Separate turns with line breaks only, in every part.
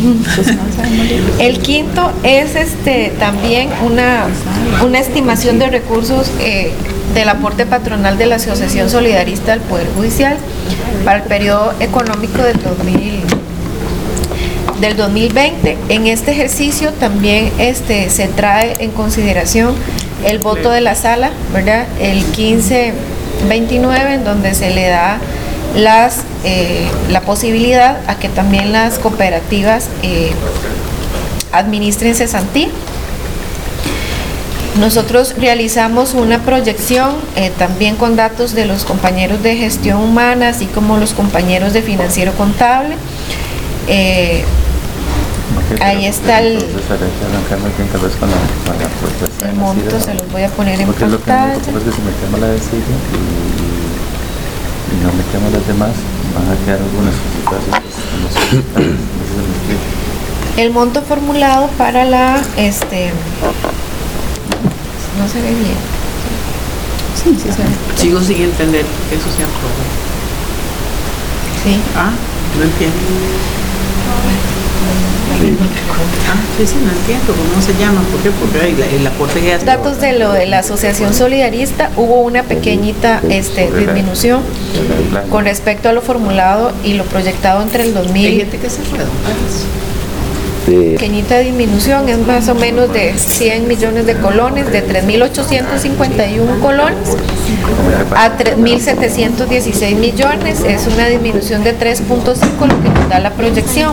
El quinto es también una estimación de recursos del aporte patronal de la Asociación Solidarista del Poder Judicial para el periodo económico del 2020. En este ejercicio también se trae en consideración el voto de la sala, ¿verdad? El 1529, en donde se le da la posibilidad a que también las cooperativas administren cesantía. Nosotros realizamos una proyección también con datos de los compañeros de gestión humana, así como los compañeros de financiero contable. Ahí está el monto, se los voy a poner en pantalla.
Porque si metemos la de Siria y no metemos las demás, van a quedar algunas cositas.
El monto formulado para la no se ve bien.
Sí, sí se ve. Sigo sin entender que eso sea aprobado.
Sí.
No entiendo. Sí, no entiendo cómo se llama, ¿por qué? Porque el aporte que hace.
Datos de lo de la Asociación Solidarista, hubo una pequeñita disminución con respecto a lo formulado y lo proyectado entre el 2000.
Hay gente que se redonda.
Pequeñita disminución, es más o menos de 100 millones de colones, de 3.851 colones a 3.716 millones, es una disminución de 3.5, lo que nos da la proyección.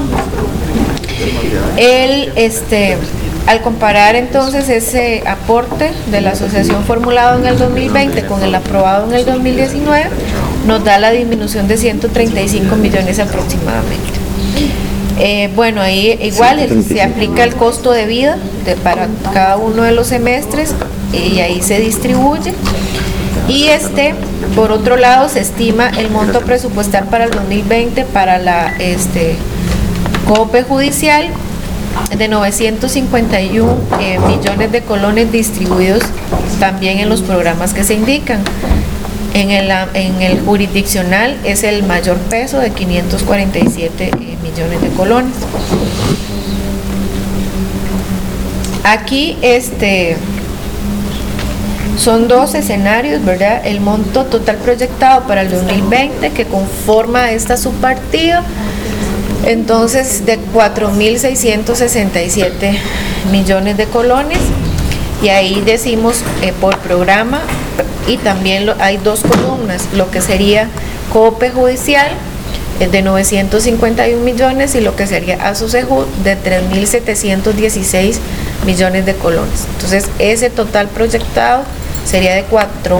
Al comparar entonces ese aporte de la asociación formulado en el 2020 con el aprobado en el 2019, nos da la disminución de 135 millones aproximadamente. Bueno, ahí igual se aplica el costo de vida para cada uno de los semestres y ahí se distribuye. Y por otro lado, se estima el monto presupuestal para el 2020 para la COPE judicial de 951 millones de colones distribuidos también en los programas que se indican. En el jurisdiccional es el mayor peso de 547 millones de colones. Aquí son dos escenarios, ¿verdad? El monto total proyectado para el 2020 que conforma esta subpartida, entonces de 4.667 millones de colones, y ahí decimos por programa, y también hay dos columnas, lo que sería COPE judicial de 951 millones y lo que sería ASOSEJUD de 3.716 millones de colones. Entonces ese total proyectado sería de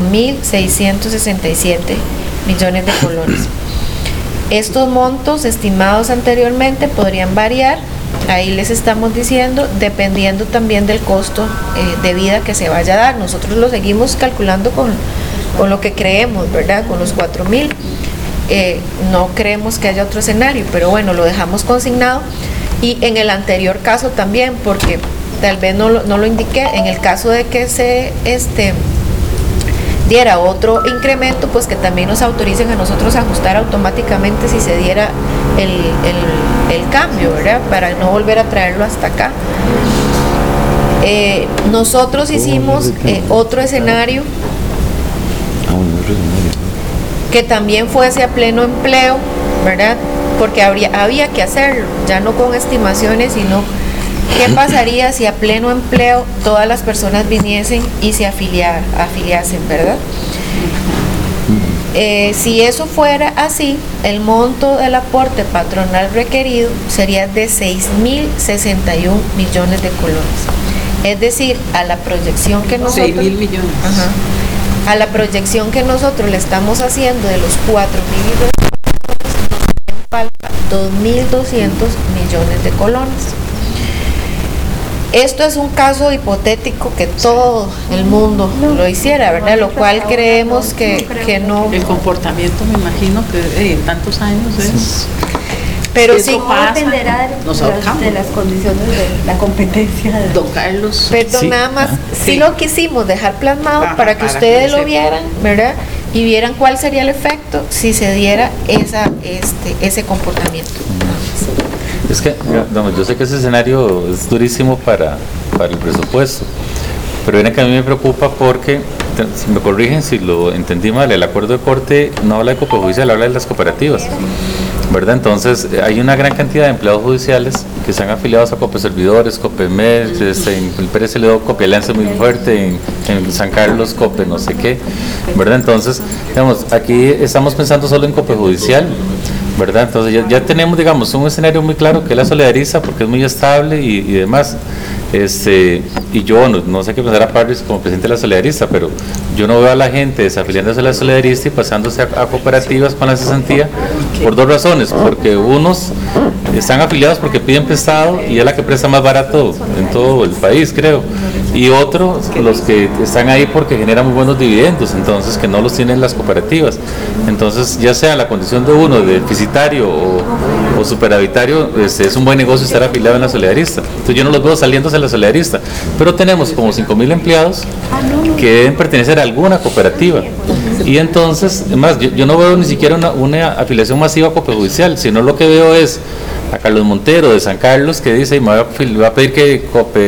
4.667 millones de colones. Estos montos estimados anteriormente podrían variar, ahí les estamos diciendo, dependiendo también del costo de vida que se vaya a dar. Nosotros lo seguimos calculando con lo que creemos, ¿verdad? Con los 4.000. No creemos que haya otro escenario, pero bueno, lo dejamos consignado. Y en el anterior caso también, porque tal vez no lo indiqué, en el caso de que se diera otro incremento, pues que también nos autoricen a nosotros a ajustar automáticamente si se diera el cambio, ¿verdad? Para no volver a traerlo hasta acá. Nosotros hicimos otro escenario que también fuese a pleno empleo, ¿verdad? Porque había que hacerlo, ya no con estimaciones, sino qué pasaría si a pleno empleo todas las personas viniesen y se afiliasen, ¿verdad? Si eso fuera así, el monto del aporte patronal requerido sería de 6.061 millones de colones. Es decir, a la proyección que nosotros...
6.000 millones.
Ajá, a la proyección que nosotros le estamos haciendo de los 4.000 nos falta 2.200 millones de colones. Esto es un caso hipotético que todo el mundo lo hiciera, ¿verdad? Lo cual creemos que no...
El comportamiento, me imagino que en tantos años es...
Pero sí,
dependerá de las condiciones de la competencia.
Don Carlos.
Perdón, sí. Nada más, sí lo quisimos dejar plasmado para que ustedes lo vieran, ¿verdad? Y vieran cuál sería el efecto si se diera ese comportamiento.
Es que, no, yo sé que ese escenario es durísimo para el presupuesto, pero viene que a mí me preocupa porque, si me corrigen si lo entendí mal, el acuerdo de corte no habla de Cope Judicial, habla de las cooperativas, ¿verdad? Entonces, hay una gran cantidad de empleados judiciales que están afiliados a Cope Servidores, Cope Med, en el Pérez Celedón Cope Alianza muy fuerte, en San Carlos Cope no sé qué, ¿verdad? Entonces, digamos, aquí estamos pensando solo en Cope Judicial, ¿verdad? Entonces ya tenemos, digamos, un escenario muy claro que es la Solidariza, porque es muy estable y demás. Y yo no sé qué pensar a Parris como presidente de la Solidarista, pero yo no veo a la gente desafiliándose a la Solidarista y pasándose a cooperativas con la cesantía por dos razones: porque unos están afiliados porque piden prestado y es la que presta más barato en todo el país, creo, y otros, los que están ahí porque generan muy buenos dividendos, entonces que no los tienen las cooperativas. Entonces, ya sea la condición de uno de deficitario o superavitario, es un buen negocio estar afiliado en la Solidarista. Entonces yo no los veo saliéndose a la Solidarista, pero tenemos como 5.000 empleados que deben pertenecer a alguna cooperativa, y entonces, además, yo no veo ni siquiera una afiliación masiva a Cope Judicial, sino lo que veo es a Carlos Montero de San Carlos, que dice, y me va a pedir que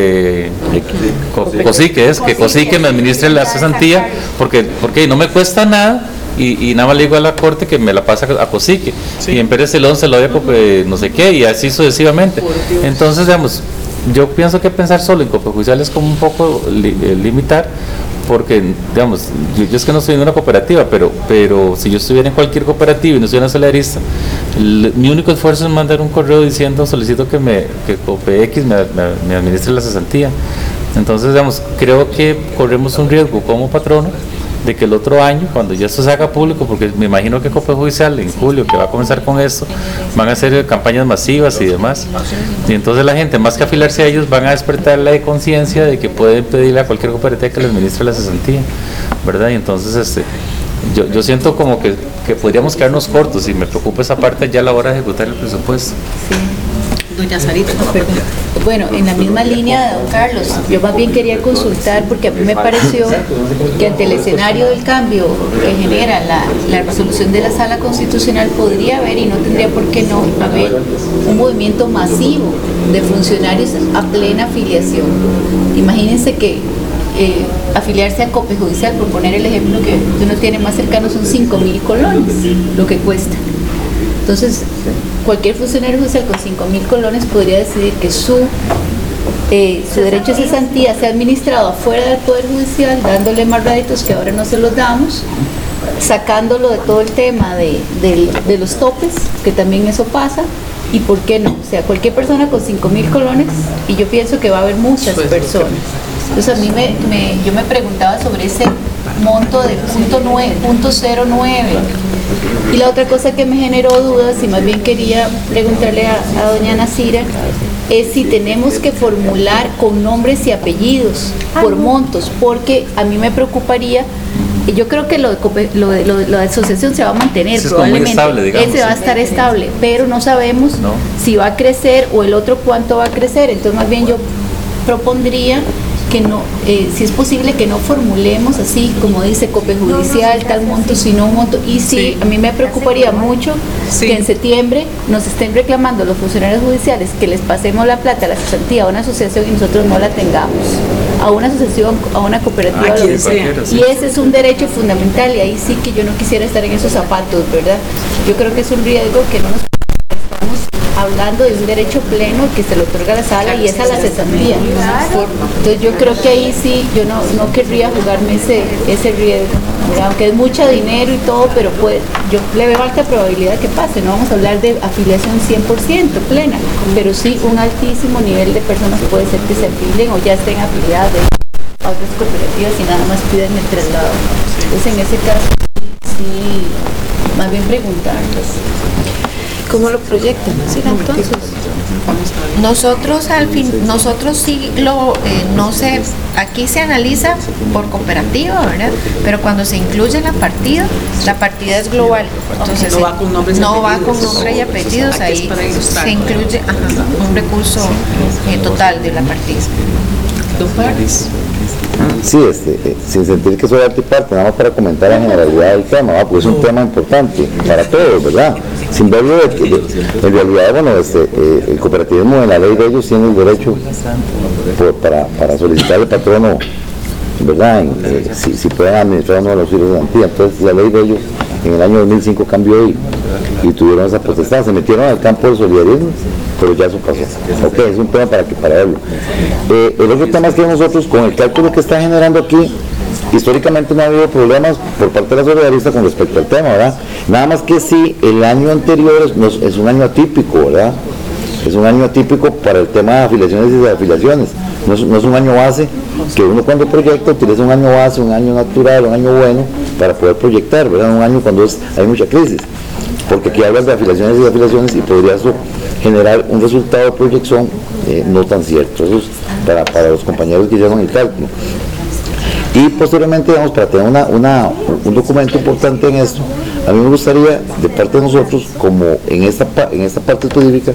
Cosique me administre la cesantía, porque no me cuesta nada, y nada más le digo a la corte que me la pasa a Cosique, sí. Y en Pérez Celedón se lo doy a Cope no sé qué, y así sucesivamente. Entonces, digamos, yo pienso que pensar solo en Cope Judicial es como un poco limitar, porque, digamos, yo es que no estoy en una cooperativa, pero si yo estuviera en cualquier cooperativa y no soy una solidarista, mi único esfuerzo es mandar un correo diciendo, solicito que Cope X me administre la cesantía. Entonces, digamos, creo que corremos un riesgo como patrono de que el otro año, cuando ya esto se haga público, porque me imagino que Cope Judicial en julio, que va a comenzar con esto, van a hacer campañas masivas y demás, y entonces la gente, más que afilarse a ellos, van a despertar la conciencia de que pueden pedirle a cualquier cooperativa que les administre la cesantía, ¿verdad? Y entonces yo siento como que podríamos quedarnos cortos, y me preocupa esa parte ya a la hora de ejecutar el presupuesto.
Sí. Doña Sarita.
Bueno, en la misma línea de don Carlos, yo más bien quería consultar, porque a mí me pareció que ante el escenario del cambio que genera la resolución de la Sala Constitucional, podría haber, y no tendría por qué no haber, un movimiento masivo de funcionarios a plena afiliación. Imagínense que afiliarse a Cope Judicial, por poner el ejemplo que uno tiene más cercano, son 5.000 colones lo que cuesta. Entonces, cualquier funcionario judicial con 5.000 colones podría decidir que su derecho a cesantía sea administrado afuera del Poder Judicial, dándole más réditos que ahora no se los damos, sacándolo de todo el tema de los topes, que también eso pasa, y por qué no, o sea, cualquier persona con 5.000 colones, y yo pienso que va a haber muchas personas. Entonces, a mí yo me preguntaba sobre ese monto de .09. Y la otra cosa que me generó dudas, y más bien quería preguntarle a doña Nacira, es si tenemos que formular con nombres y apellidos por montos, porque a mí me preocuparía. Yo creo que lo de la asociación se va a mantener,
es
probablemente
estable, digamos,
ese va a estar estable, pero no sabemos si va a crecer o el otro cuánto va a crecer. Entonces, más bien yo propondría que no, si es posible que no formulemos así como dice Cope Judicial, tal monto, sino un monto. Y sí, a mí me preocuparía mucho que en septiembre nos estén reclamando los funcionarios judiciales que les pasemos la plata, la cesantía a una asociación, y nosotros no la tengamos, a una asociación, a una cooperativa, lo que sea. Y ese es un derecho fundamental, y ahí sí que yo no quisiera estar en esos zapatos, ¿verdad? Yo creo que es un riesgo que no nos estamos hablando de un derecho pleno que se le otorga a la sala, y es a la cesantía. Entonces yo creo que ahí sí yo no querría jugarme ese riesgo, ¿verdad? Aunque es mucho dinero y todo, pero yo le veo alta probabilidad que pase. No vamos a hablar de afiliación 100% plena, pero sí un altísimo nivel de personas puede ser que se afilen o ya estén afiliadas a otras cooperativas y nada más piden el traslado. Entonces en ese caso sí, más bien preguntarles.
¿Cómo lo proyectan? ¿Sí, entonces? Nosotros sí no sé, aquí se analiza por cooperativa, ¿verdad? Pero cuando se incluye la partida es global. Entonces
no va con nombres
y apellidos, ahí se incluye un recurso total de la partida.
Don Paris.
Sí, sin sentir que soy arte y parte, nada más para comentar la generalidad del tema, ¿verdad? Porque es un tema importante para todos, ¿verdad? Sin verlo en realidad, bueno, el cooperativismo en la ley de ellos tiene el derecho para solicitar al patrono, ¿verdad? Si pueden administrar uno de los hijos de Antía. Entonces la ley de ellos en el año 2005 cambió y tuvieron esa potestad, se metieron al campo del solidarismo, pero ya eso pasó. Ok, es un tema para verlo. El otro tema es que nosotros, con el cálculo que está generando aquí, históricamente no ha habido problemas por parte de la solidarista con respecto al tema, ¿verdad? Nada más que sí, el año anterior es un año atípico, ¿verdad? Es un año atípico para el tema de afiliaciones y desafiliaciones. No es un año base, que uno cuando proyecta utiliza un año base, un año natural, un año bueno, para poder proyectar, ¿verdad? Un año cuando hay mucha crisis. Porque aquí hablas de afiliaciones y desafiliaciones y podría eso generar un resultado de proyección no tan cierto. Eso es para los compañeros que hicieron el cálculo. Y posteriormente, digamos, para tener un documento importante en esto, a mí me gustaría, de parte de nosotros, como en esta parte específica,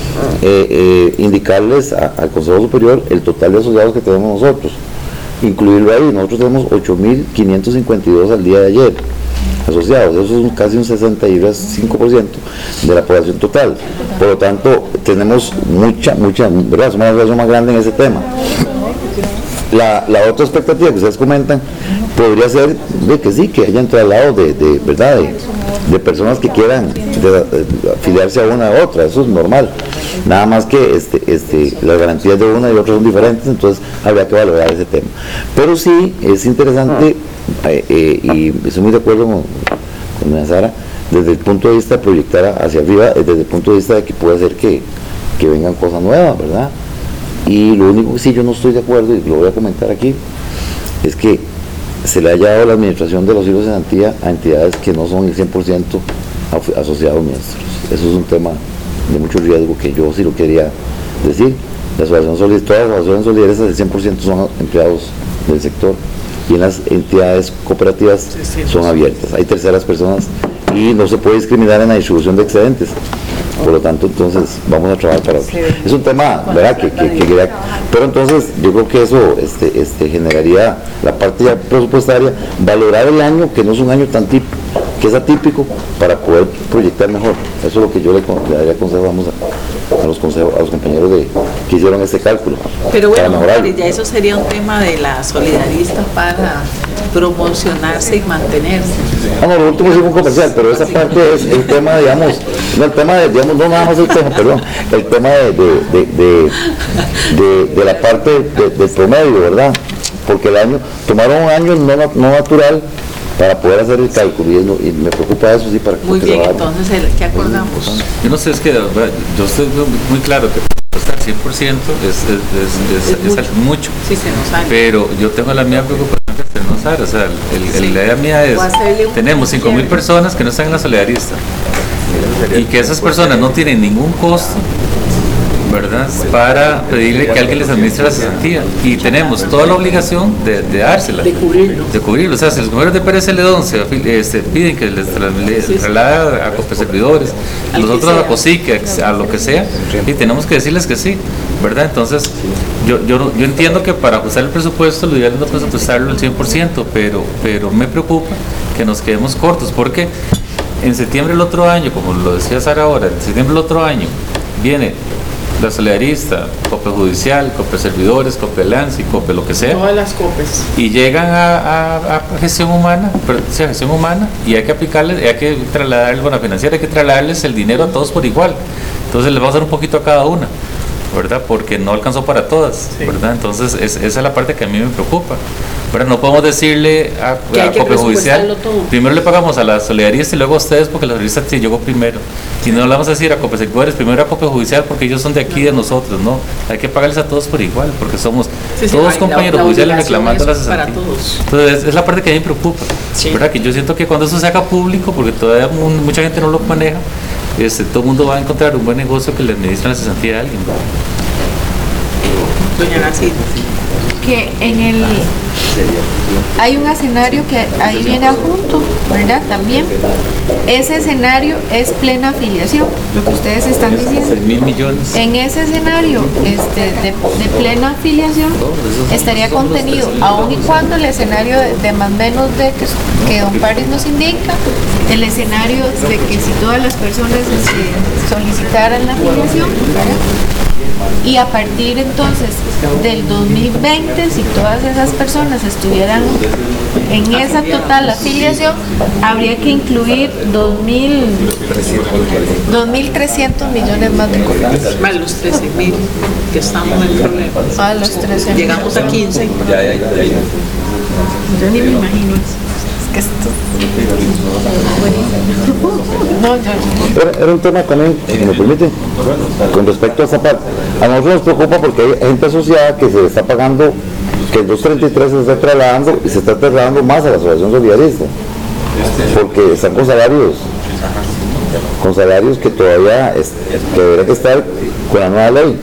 indicarles al Consejo Superior el total de asociados que tenemos nosotros, incluirlo ahí. Nosotros tenemos 8.552 al día de ayer asociados, eso es casi un 65% de la población total. Por lo tanto, tenemos mucha, ¿verdad? Somos una relación más grande en ese tema. La otra expectativa que ustedes comentan podría ser de que sí, que hayan traslados ¿verdad? de personas que quieran afiliarse a una a otra, eso es normal. Nada más que las garantías de una y otra son diferentes, entonces habría que valorar ese tema. Pero sí, es interesante, y estoy muy de acuerdo con doña Sara, desde el punto de vista de proyectar hacia arriba, desde el punto de vista de que puede ser que vengan cosas nuevas, ¿verdad? Y lo único que sí yo no estoy de acuerdo, y lo voy a comentar aquí, es que se le haya dado la administración de los hilos de Antía a entidades que no son el 100% asociados nuestros. Eso es un tema de mucho riesgo que yo sí lo quería decir. Todas las asociaciones solidarias del 100% son empleados del sector, y en las entidades cooperativas son abiertas. Hay terceras personas y no se puede discriminar en la distribución de excedentes. Por lo tanto, entonces vamos a trabajar para otro. Es un tema, ¿verdad? Pero entonces yo creo que eso generaría la parte ya presupuestaria, valorar el año, que no es un año tan típico, que es atípico, para poder proyectar mejor. Eso es lo que yo le daría consejo a los compañeros que hicieron este cálculo.
Pero bueno, ya eso sería un tema de la solidarista para promocionarse y mantenerse.
No, lo último es un comercial, pero esa parte es el tema, digamos, no nada más el tema, perdón, el tema de la parte del promedio, ¿verdad? Porque tomaron un año no natural para poder hacer el cálculo, y me preocupa eso, sí, para que
muy bien, entonces, ¿qué acordamos?
Yo no sé, es que yo estoy muy claro que estar 100% es mucho,
sí, se nos sale.
Pero yo tengo la misma preocupación que usted no sabe, o sea, la idea mía es, tenemos 5.000 personas que no están en la solidarista, y que esas personas no tienen ningún costo, ¿verdad?, para pedirle que alguien les administre la cesantía, y tenemos toda la obligación de dársela, de cubrirlo. O sea, si los compañeros de Pérez Celedón piden que les traslade a servidores, a los otros a COSIC, a lo que sea, y tenemos que decirles que sí, ¿verdad? Entonces, yo entiendo que para ajustar el presupuesto lo ideal es no presupuestarlo al 100%, pero me preocupa que nos quedemos cortos, porque en septiembre del otro año, como lo decía Sara ahora, en septiembre del otro año viene la solidarista, COPE judicial, COPE servidores, COPE LANS y COPE lo que sea.
Todas las COPES.
Y llegan a gestión humana, y hay que aplicarles, hay que trasladarles, bueno, financiera, hay que trasladarles el dinero a todos por igual. Entonces les vamos a dar un poquito a cada una, ¿verdad? Porque no alcanzó para todas, ¿verdad? Entonces esa es la parte que a mí me preocupa. ¿Verdad? No podemos decirle a COPE judicial, primero le pagamos a la solidarista y luego a ustedes porque la solidarista sí llegó primero. Y no le vamos a decir a COPE servidores, primero a COPE judicial porque ellos son de aquí, de nosotros, ¿no? Hay que pagarles a todos por igual, porque somos todos compañeros judiciales reclamando la cesantía. Entonces es la parte que a mí me preocupa, ¿verdad? Que yo siento que cuando eso se haga público, porque todavía mucha gente no lo maneja, todo el mundo va a encontrar un buen negocio que le administre la cesantía a alguien, ¿verdad?
Doña Nacita.
Que hay un escenario que ahí viene adjunto, ¿verdad? También. Ese escenario es plena afiliación, lo que ustedes están diciendo.
6.000 millones.
En ese escenario de plena afiliación estaría contenido, aun y cuando el escenario de más menos de que don Paris nos indica, el escenario de que si todas las personas solicitaran la afiliación, ¿verdad? Y a partir entonces del 2020, si todas esas personas estuvieran en esa total afiliación, habría que incluir 2.300 millones más de colones.
Más los 13.000 que estamos en problemas.
A los 13.000.
Llegamos a 15.
Yo ni me imagino eso. Es que esto... No,
Era un tema también, si me permite, con respecto a esa parte. A nosotros nos preocupa porque hay gente asociada que se le está pagando, que el 233 se está trasladando y se está trasladando más a la Asociación Solidarista, porque están con salarios que todavía que deberían estar con la nueva ley.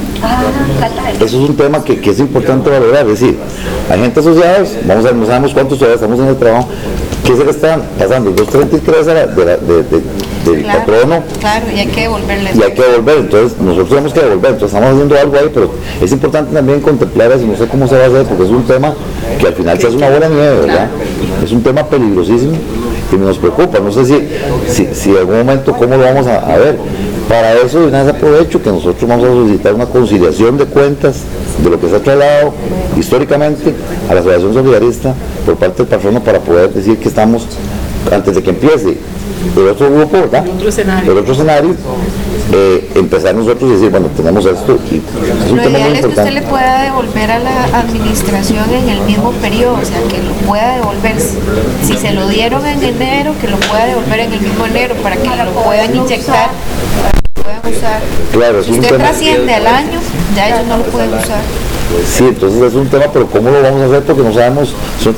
Eso es un tema que es importante valorar, es decir, hay gente asociados, vamos a ver, no sabemos cuántos todavía estamos en el trabajo, que se le están pasando el 233 del patrono.
Claro, y hay que devolverle.
Y hay que devolver, entonces nosotros tenemos que devolver, entonces estamos haciendo algo ahí, pero es importante también contemplar eso, no sé cómo se va a hacer, porque es un tema que al final se hace una bola de nieve, ¿verdad? Es un tema peligrosísimo y nos preocupa, no sé si en algún momento cómo lo vamos a ver. Para eso, de una vez aprovecho que nosotros vamos a solicitar una conciliación de cuentas de lo que se ha trasladado históricamente a la Asociación Solidarista por parte del patrono para poder decir que estamos, antes de que empiece el otro grupo, ¿verdad? El otro escenario, empezar nosotros y decir, bueno, tenemos esto y es un
lo
tema
ideal
muy
es que usted
importante.
le pueda devolver a la administración en el mismo periodo, o sea, que lo pueda devolver. Si se lo dieron en enero, que lo pueda devolver en el mismo enero para que lo puedan inyectar, para que lo puedan usar.
Claro, es
Si
un
usted
tema.
trasciende al año, ya ellos no lo pueden usar.
Sí, entonces es un tema, pero ¿cómo lo vamos a hacer? Porque no sabemos, son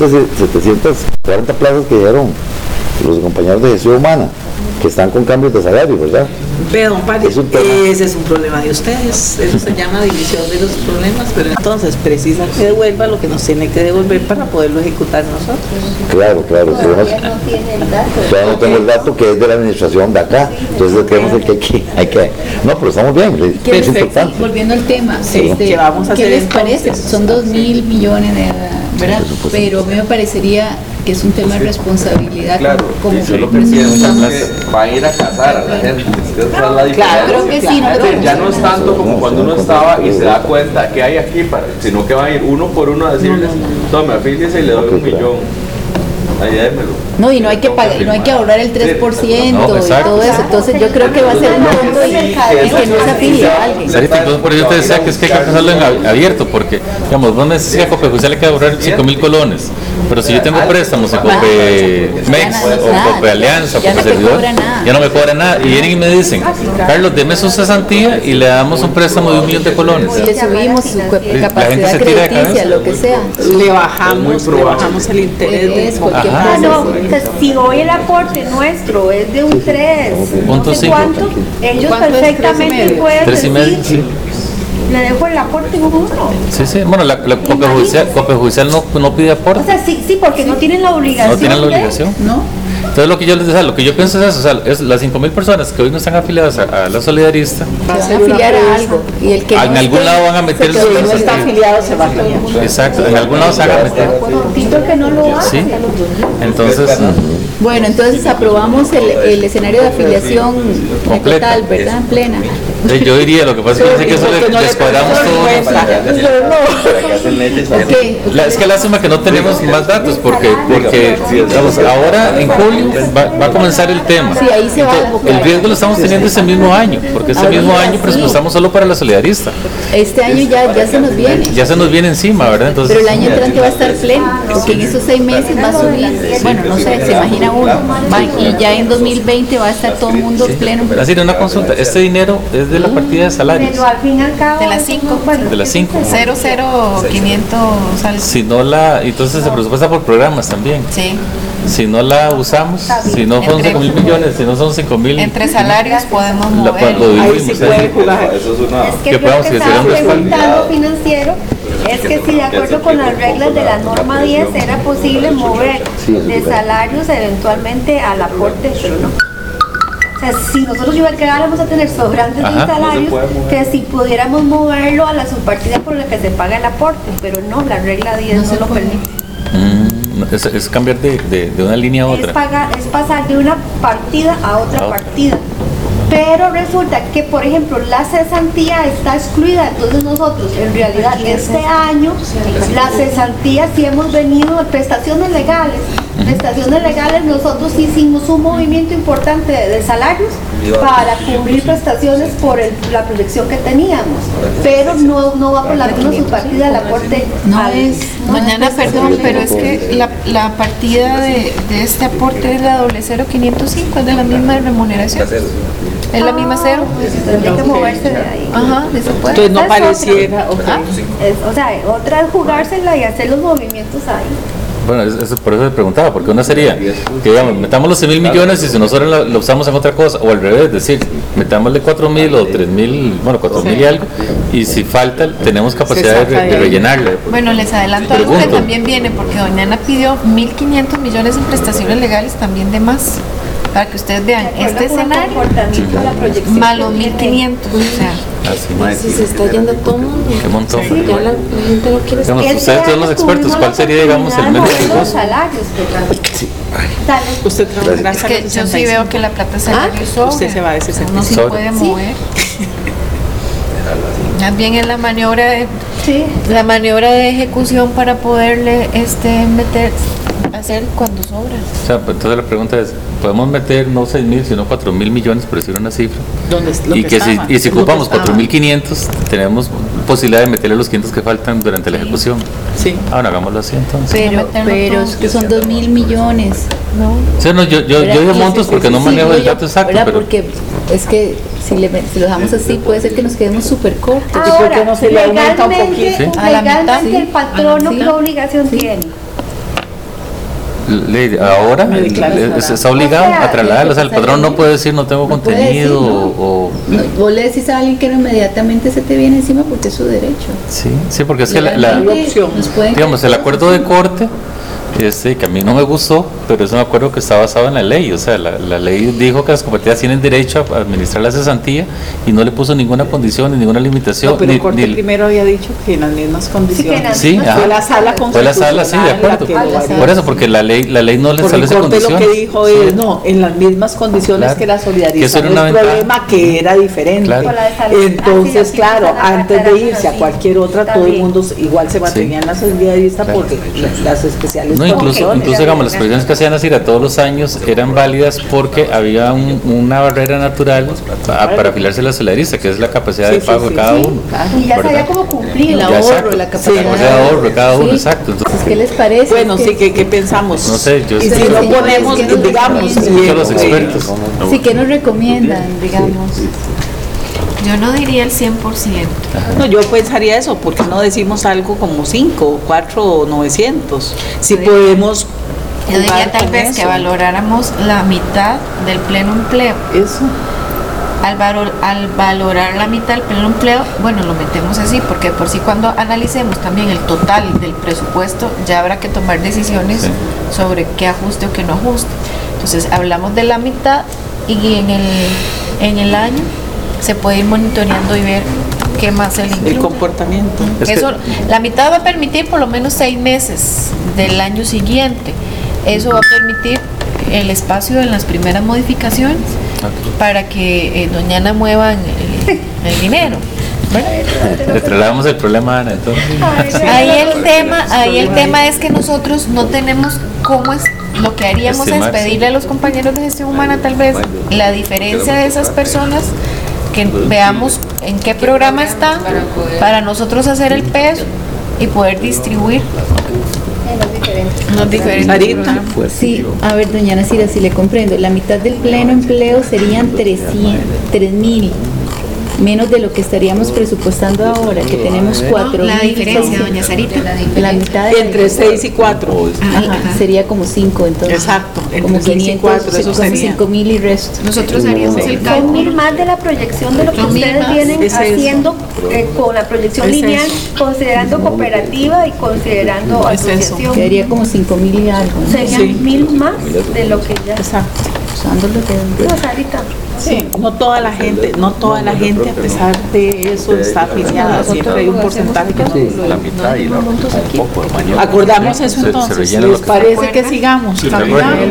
740 plazas que dieron los compañeros de gestión humana, que están con cambios de salario, ¿verdad?
Pero, don Paris,
Es un tema.
ese es un problema de ustedes. Eso se llama división de los problemas, pero entonces precisa que devuelva lo que nos tiene que devolver para poderlo ejecutar nosotros.
Claro, el problema es-
Todavía no tiene el dato.
todavía no tengo el dato que es de la administración de acá, entonces tenemos el que hay que, no, pero estamos bien, es
Perfecto.
importante.
Volviendo al tema,
Sí, ¿qué vamos a
¿qué
hacer
les
entonces?
parece? Son 2.000 millones de ¿verdad? Pero a mí me parecería que es un tema de responsabilidad
Claro,
como
yo lo que
presidente.
pienso es que va a ir a cazar a la gente. Esa es la diferencia.
Claro,
creo que sí,
Es decir, ya no es
nosotros-
tanto como cuando uno estaba y se da cuenta que hay aquí, sino que va a ir uno por uno a decirles, tome, afíliese y le doy 1 millón. Ahí démelo.
No, y no hay que pagar, y no hay que ahorrar el 3%
No,
y
exacto.
todo eso. Entonces yo creo que va a ser un punto y que no se afilie a alguien.
Sarita, incluso por eso te decía que es que hay que hacerlo en abierto, porque, digamos, vos me decís que a Copejudicial hay que ahorrar 5.000 colones, pero si yo tengo préstamos en Copemex o Cope Alianza o
Ya no
Cope
te
Servidor,
cobra nada.
ya no me cobra nada. Y vienen y me dicen, Carlos, deme su cesantía y le damos un préstamo de 1 millón de colones.
Y le subimos su
gente
capacidad
se tira de
crediticia,
cabeza.
lo que sea.
Le bajamos el interés de
Es cualquier
Ajá.
cosa.
No, pues, si hoy el aporte nuestro es de un 3, no sé
0.5.
cuánto, ellos
¿Cuánto es?
perfectamente
3,5?
pueden
3,5,
decir,
sí.
le dejo el aporte en 1.
Sí, sí, bueno, la Copejudicial no pide
O
aporte,
sea, sí, porque no tienen la obligación.
no tienen la
de-
obligación.
¿No?
Entonces lo que yo les decía, lo que yo pienso es eso, o sea, es las 5.000 personas que hoy no están afiliadas a la Solidarista,
Se van a afiliar a algo. Y el que
en
no
algún
esté,
lado van a meter
se
su
quedó
no está afiliado se va a afiliar.
exacto, en algún lado se van a meter.
Tito que no lo hace.
Sí, entonces,
Bueno, entonces aprobamos el escenario de afiliación
Completa.
total, ¿verdad? Plena.
yo diría, lo que pasa es que yo sé que eso les cuadramos todo.
Ok.
Es que lástima que no tenemos más datos, porque digamos, ahora en julio va a comenzar el tema.
Sí, ahí se va
Entonces, el riesgo lo estamos teniendo ese mismo año, porque ese mismo año presupuestamos solo para la Solidarista.
Este año ya se nos viene.
Ya se nos viene encima, ¿verdad? Entonces,
Pero el año entrante va a estar pleno, porque en esos 6 meses va a subir. Bueno, no sé, se imagina uno. Y ya en 2020 va a estar todo el mundo pleno.
así una consulta, este dinero es de la partida de salarios.
Pero al fin y al cabo.
De las 5,
De las 5.
00500 algo.
Si no entonces se presupuesta por programas también.
Sí.
si no la usamos, si no son 5.000 millones, si no son 5.000.
Entre salarios podemos
Lo
mover.
Ahí sí puede jugar.
Eso es una...
Es que
que
yo
podamos
que
hacer
estaba
un respaldo.
preguntando financiero es que si de acuerdo con las reglas de la norma 10 era posible mover de salarios eventualmente al aporte, pero no. O sea, si nosotros llegáramos a tener sobrantes
Ajá.
de salarios, que si pudiéramos moverlo a la subpartida por la que se paga el aporte, pero no, la regla 10 no lo permite.
Es cambiar de una línea a otra.
Es pasar de una partida a otra
Ah.
partida. Pero resulta que, por ejemplo, la cesantía está excluida, entonces nosotros, en realidad, este año, la cesantía sí hemos venido, prestaciones legales, nosotros hicimos un movimiento importante de salarios para cubrir prestaciones por la proyección que teníamos, pero no va por la misma subpartida del aporte.
Mañana, perdón, pero es que la partida de este aporte es la 005, es de la misma remuneración. Es la misma cero.
Tendría que moverse de ahí.
Ajá, eso puede.
Entonces no
Esa es
pareciera,
otra.
ok.
O sea, otra es jugársela y hacer los movimientos ahí.
Bueno, por eso le preguntaba, porque una sería que digamos, metamos los 6.000 millones y si nosotros lo usamos en otra cosa, o al revés, es decir, metámosle 4.000 o 3.000, bueno, 4.000 y algo, y si falta, tenemos capacidad de rellenarla.
Bueno, les adelanto algo que también viene, porque doña Ana pidió 1.500 millones en prestaciones legales también de más, para que ustedes vean este escenario, más los 1.500, o sea.
Así,
Se está yendo todo el mundo.
qué montón.
Ya la gente no quiere
Digamos,
saber.
ustedes son los expertos, ¿cuál sería, digamos, el menos
Los
riesgoso?
salarios, Dale.
Usted trabaja
Es que yo sí veo que la plata se le sobra.
Usted se va de 65.
Uno sí
Sobra.
puede mover. Más bien es la maniobra de ejecución para poderle hacer cuando sobra.
O sea, pues, entonces la pregunta es, ¿podemos meter no 6.000, sino 4.000 millones, por decir una cifra?
¿Dónde es lo
Y
que
que si,
estaba?
y si
Es lo que
ocupamos
estaba.
4.500, tenemos posibilidad de meterle los 500 que faltan durante la ejecución.
Sí.
Ahora hagámoslo así entonces.
Pero es que son 2.000 millones.
No.
O sea, no, yo de montos porque no manejo el dato exacto,
¿verdad?
pero
Porque es que si lo dejamos así puede ser que nos quedemos súper cortos.
¿Y por qué no se le aumenta un poquito?
Sí.
A la mitad,
Legalmente el patrono,
Sí.
¿qué obligación tiene?
ahora
Me declaras
está obligado
O sea,
a trasladarlo. O sea, el patrón no puede decir no tengo
No puede
contenido
decir, ¿no?
o
No, vos le decís a alguien que no inmediatamente se te viene encima porque es su derecho.
sí, porque es que
Legalmente
opción.
nos pueden-
digamos, el acuerdo de corte, que a mí no me gustó, pero es un acuerdo que está basado en la ley. O sea, la ley dijo que las cooperativas tienen derecho a administrar la cesantía y no le puso ninguna condición ni ninguna limitación.
No, pero el corte
ni-
primero había dicho que en las mismas condiciones.
Sí, ajá.
Fue la sala
Fue la sala, sí, de acuerdo. Por eso, porque la ley no le
Por el
establece
corte lo
condiciones.
que dijo
Sí.
es, no, en las mismas condiciones
Claro.
que la
Que eso
solidarización
era una
es
ventaja.
problema que era diferente.
Claro.
Por la de salud.
Entonces,
Así,
claro,
así,
antes de
pero
irse a
sí.
cualquier otra,
Está
todo el
bien.
mundo igual se mantenía en la solidarista
Claro.
porque las especiales
No, incluso
condiciones.
digamos, las previsiones que hacían así todos los años eran válidas porque había una barrera natural para afiliarse a la solidarista, que es la capacidad de
Sí,
pago
sí,
de cada
sí,
uno.
claro.
Y ya
¿verdad?
sabía cómo cumplir.
El
Ya,
ahorro,
exacto.
la
Sí,
capacidad
de ahorro de cada uno,
Sí.
exacto. Entonces,
¿Qué les parece?
Bueno, sí, ¿qué pensamos?
no sé, yo
Y si
sí,
no
señores,
ponemos,
¿qué nos
digamos,
recomiendan?
yo los expertos.
Sí, ¿qué nos recomiendan, digamos?
Yo no diría el 100%.
No, yo pensaría eso, porque no decimos algo como 5, 4 o 900. Si podemos.
Yo diría
jugar
tal
con
vez que
eso.
valoráramos la mitad del pleno empleo.
Eso.
Al valorar la mitad del pleno empleo, bueno, lo metemos así, porque por sí cuando analicemos también el total del presupuesto, ya habrá que tomar decisiones
Sí.
sobre qué ajuste o qué no ajuste. Entonces, hablamos de la mitad y en el año se puede ir monitoreando y ver qué más se le
El
incluye.
comportamiento.
Es que-
Eso, la mitad va a permitir por lo menos 6 meses del año siguiente. Eso va a permitir el espacio en las primeras modificaciones para que doña Ana mueva el dinero.
Le trasladamos el problema a Ana, entonces.
Ahí el tema es que nosotros no tenemos cómo es lo que haríamos es
Estimarse.
pedirle a los compañeros de gestión humana tal vez la diferencia de esas personas, que veamos en qué programa están para nosotros hacer el peso y poder distribuir los diferentes
Sarita.
programas.
Sí, a ver, doña Nacira, si le comprendo, la mitad del pleno empleo serían 3.000. menos de lo que estaríamos presupuestando ahora, que tenemos 4.000.
La diferencia, doña Sarita.
La mitad de la
Entre 6 y 4.
sería como 5 entonces.
Exacto, entre
como
6 y
500,
4, eso
como
sería.
5.000 y resto.
Nosotros haríamos el
Son
cálculo.
1.000 más de la proyección de lo que
Son 1.000
ustedes
más.
vienen
Es eso.
haciendo con la proyección
Es
lineal,
eso.
considerando cooperativa y considerando
Es eso.
asociación.
Quedaría como 5.000 y algo, ¿no?
Serían
Sí.
1.000 más de lo que ya
Exacto.
Usando los dedos.
No, Sarita.
Sí, no toda la gente, a pesar de eso está afiliada, siempre hay un porcentaje que no.
La mitad y la otra un poco, mañana.
Acordamos eso
Se
entonces,
rellena
¿les
lo que se
parece que sigamos
Sí, de
caminando?
acuerdo.